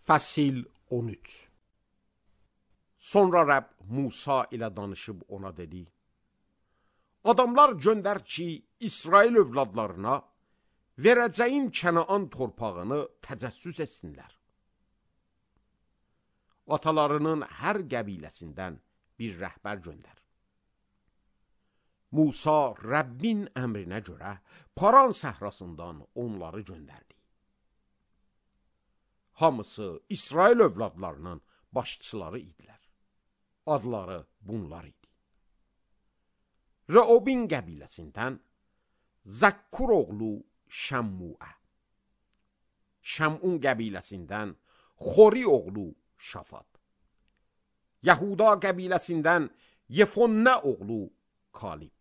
Fəsil 13. Sonra Rəbb Musa ilə danışıb ona dedi: Adamlar göndər ki, İsrail övladlarına verəcəyim Kənaan torpağını təcəssüs etsinlər. Atalarının hər qəbiləsindən bir rəhbər göndər. Musa Rəbbin əmrinə görə Paran səhrasından onları göndərdi. Hamısı İsrail övladlarının başçıları idilər. Adları bunlar idi: Reobin qəbiləsindən Zakkur oğlu Şəmmuə, Şəmun qəbiləsindən Xori oğlu Şafat, Yahuda qəbiləsindən Yefonnə oğlu Kalib,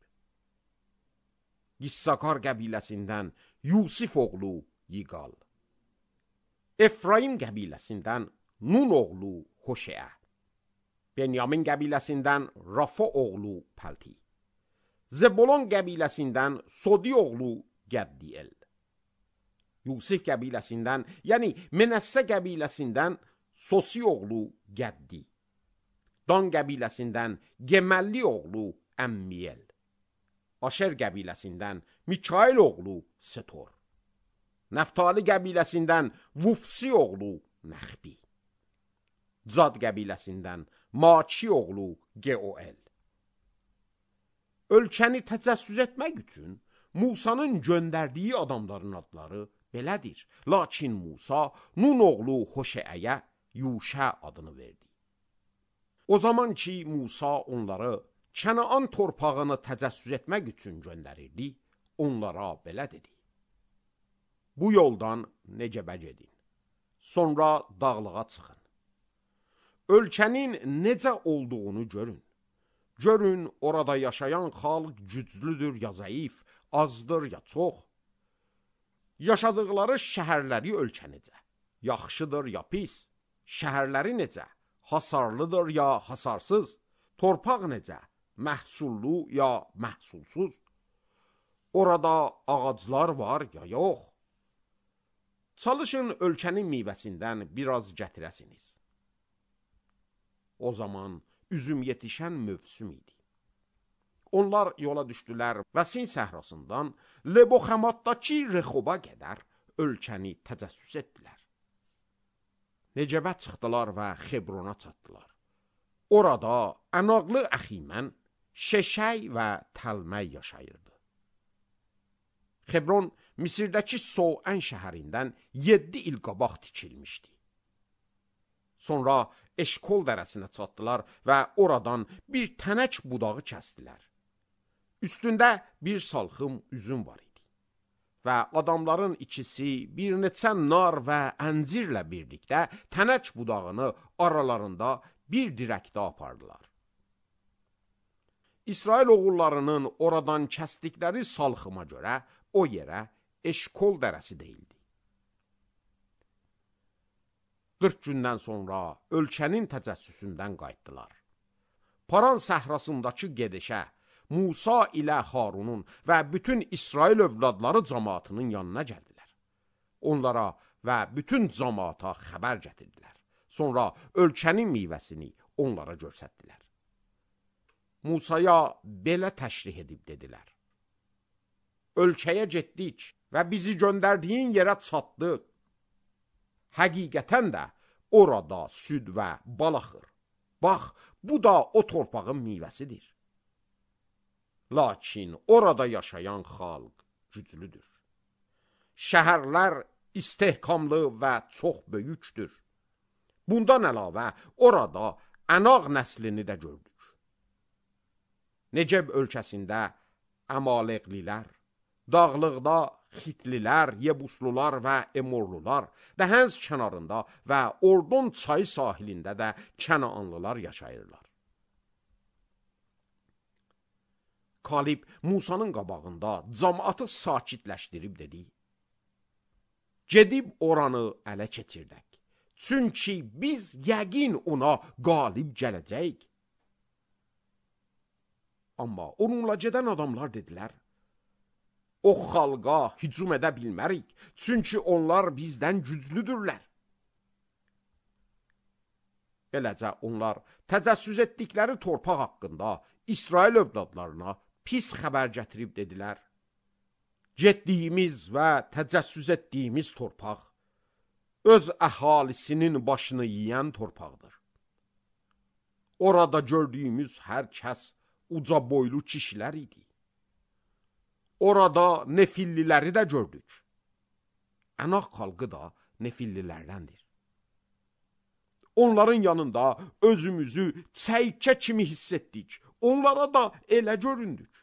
İssakar qəbiləsindən Yusif oğlu Yiqal, Efraim qəbiləsindən Nun oğlu Hoşeə, Benyamin qəbiləsindən Rafa oğlu Pəlti, Zebulon qəbiləsindən Sodi oğlu Qəddiel, Yusif qəbiləsindən, yəni Menəssə qəbiləsindən Sosi oğlu Qəddi, Dan qəbiləsindən Geməlli oğlu Əmmiyel, Aşer qəbiləsindən Mikail oğlu Setor, Nəftali qəbiləsindən Vufsi oğlu Nəxbi, Cad qəbiləsindən Maçi oğlu Geoel. Ölkəni təcəssüs etmək üçün Musanın göndərdiyi adamların adları belədir. Lakin Musa Nun oğlu Hoşeəyə Yuşə adını verdi. O zaman ki Musa onları Kənaan torpağını təcəssüs etmək üçün göndərirdi, onlara belə dedi: Bu yoldan Necəbə gedin, sonra dağlığa çıxın. Ölkənin necə olduğunu görün. Görün, orada yaşayan xalq güclüdür ya zəif, azdır ya çox. Yaşadıkları şəhərləri ölkə necə, yaxşıdır ya pis. Şəhərləri necə, hasarlıdır ya hasarsız. Torpaq necə, məhsullu ya məhsulsuz. Orada ağaclar var ya yox. Çalışın ölkənin meyvəsindən biraz gətirəsiniz. O zaman üzüm yetişən mövsüm idi. Onlar yola düşdülər və Sin səhrasından Leboxamatdakı Rexoba qədər ölkəni təcəssüs etdilər. Necəbə çıxdılar və Xebrona çatdılar. Orada Ənaqlı Əximən, Şeşəy və Təlməy yaşayırdı. Xebron Misirdəki Soən şəhərindən 7 il qabaq tikilmişdi. Sonra Eşkol dərəsinə çatdılar və oradan bir tənək budağı kəsdilər. Üstündə bir salxım üzüm var idi. Və adamların ikisi bir neçə nar və əncirlə birlikdə tənək budağını aralarında bir dirəkdə apardılar. İsrail oğullarının oradan kəsdikləri salxıma görə o yerə Eşkol dərəsi deyildi. 40 gündən sonra ölkənin təcəssüsündən qayıtdılar. Paran səhrasındakı gedişə Musa ilə Harunun və bütün İsrail övladları cəmaatının yanına gəldilər. Onlara və bütün cəmaata xəbər gətirdilər. Sonra ölkənin meyvəsini onlara göstərdilər. Musaya belə təşrih edib dedilər: Ölkəyə getdik və bizi göndərdiyin yerə çatdıq. Həqiqətən də orada süd və bal axır. Bax, bu da o torpağın meyvəsidir. Lakin orada yaşayan xalq güclüdür. Şəhərlər istehkamlı və çox böyükdür. Bundan əlavə orada Ənaq nəslini də gördük. Necəb ölkəsində Əmaleqlilər, dağlıqda Xitlilər, Yebuslular və Emorlular, Dəhənz kənarında və Ordon çayı sahilində də Kənaanlılar yaşayırlar. Kalib Musanın qabağında cəmaatı sakitləşdirib dedi: Gedib oranı ələ keçirdək. Çünki biz yəqin ona qalib gələcəyik. Amma onunla gedən adamlar dedilər: O xalqa hücum edə bilmərik, çünki onlar bizdən güclüdürlər. Beləcə onlar təcəssüs etdikləri torpaq haqqında İsrail övladlarına pis xəbər gətirib dedilər: getdiyimiz və təcəssüs etdiyimiz torpaq öz əhalisinin başını yiyən torpaqdır. Orada gördüyümüz hər kəs uca boylu kişilər idi. Orada Nefilliləri də gördük. Ənaq xalqı da Nefillilərdəndir. Onların yanında özümüzü çəykə kimi hiss etdik. Onlara da elə göründük.